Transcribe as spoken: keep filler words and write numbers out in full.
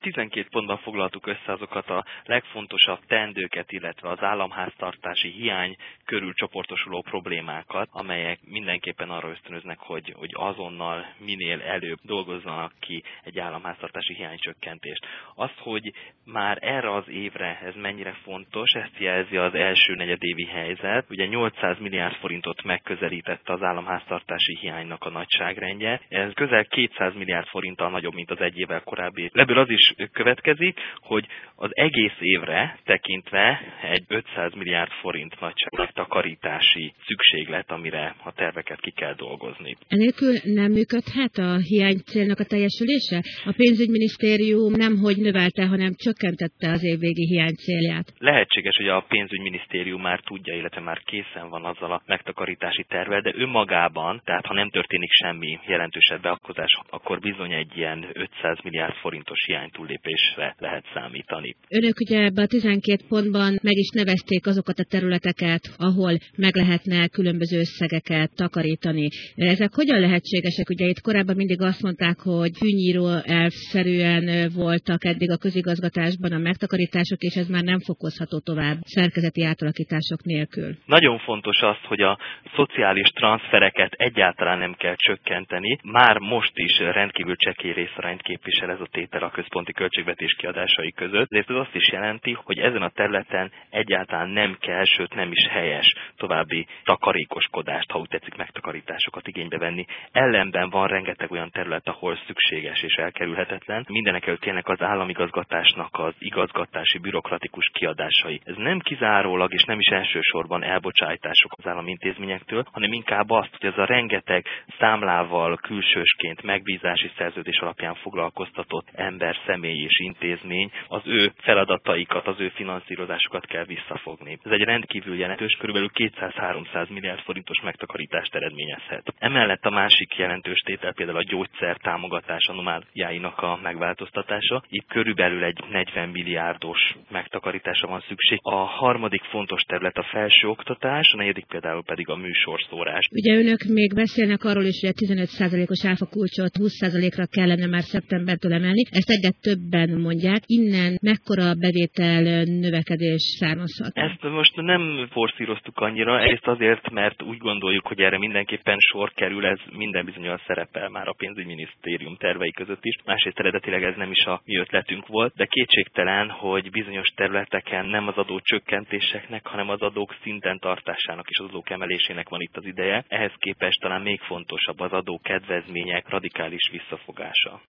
tizenkét pontban foglaltuk össze azokat a legfontosabb teendőket, illetve az államháztartási hiány körül csoportosuló problémákat, amelyek mindenképpen arra ösztönöznek, hogy, hogy azonnal minél előbb dolgozzanak ki egy államháztartási hiánycsökkentést. Azt, hogy már erre az évre ez mennyire fontos, ezt jelzi az első negyedévi helyzet. Ugye nyolcszáz milliárd forintot megközelítette az államháztartási hiánynak a nagyságrendje. Ez közel kétszáz milliárd forinttal nagyobb, mint az egy évvel korábbi. Ebből az is következik, hogy az egész évre tekintve egy ötszáz milliárd forint nagyságú takarítási szükséglet, amire a terveket ki kell dolgozni. Enélkül nem működhet a hiány célnak a teljesülése? A pénzügyminisztérium nemhogy növelte, hanem csökkentette az évvégi hiány célját. Lehetséges, hogy a pénzügyminisztérium már tudja, illetve már készen van azzal a megtakarítási tervvel, de önmagában, tehát ha nem történik semmi jelentősebb beavatkozás, akkor bizony egy ilyen ötszáz milliárd forintos hiánytúllépésre lehet számítani. Önök ugye ebben a tizenkét pontban meg is nevezték azokat a területeket, ahol meg lehetne különböző összegeket takarítani. Ezek hogyan lehetségesek? Ugye itt korábban mindig azt mondták, hogy fűnyíró elvszerűen voltak eddig a közigazgatásban a megtakarítások, és ez már nem fokozható tovább szerkezeti átalakítások nélkül. Nagyon fontos az, hogy a szociális transzfereket egyáltalán nem kell csökkenteni. Már most is rendkívül csekély részarányt képvisel ez a tétel a központi költségvetés kiadásai között. Ez azt is jelenti, hogy ezen a területen egyáltalán nem kell, sőt nem is helyes további takarékoskodást, ha úgy tetszik, megtakarításokat igénybe venni. Ellenben van rengeteg olyan terület, ahol szükséges és elkerülhetetlen. Mindenekelőtt tényleg az államigazgatásnak az igazgatási, bürokratikus kiadásai. Ez nem kizárólag és nem is elsősorban elbocsájtások az állami intézményektől, hanem inkább azt, hogy ez a rengeteg számlával külsősként megbízási szerződés alapján foglalkoztatott ember, személy és intézmény, az ő feladataikat, az ő finanszírozásukat kell visszafogni. Ez egy rendkívül jelentős, körülbelül kétszáz-háromszáz milliárd forintos megtakarítást eredményezhet. Emellett a másik jelentős tétel például a gyógyszer támogatás anomáliáinak a megváltoztatása. Itt körülbelül egy negyven milliárdos megtakarításra van szükség. A harmadik fontos terület a felsőoktatás, a negyedik például pedig a műsorszórás. Ugye önök még beszélnek arról is, hogy a tizenöt százalékos áfakulcsot húsz százalékra kellene már szeptembertől emelni. Ezt egyre többen mondják. Innen mekkora bevétel növekedés származhat? Ezt most nem forszíroztuk annyira, egyrészt azért, mert úgy gondoljuk, hogy erre mindenképpen sor kerül, ez minden bizonnyal szerepel már a pénzügyminisztérium tervei között is. Másrészt eredetileg ez nem is a mi ötletünk volt, de kétségtelen, hogy bizonyos területeken nem az adó csökkentéseknek, hanem az adók szinten tartásának és az adók emelésének van itt az ideje. Ehhez képest talán még fontosabb az adó kedvezmények radikális visszafogása.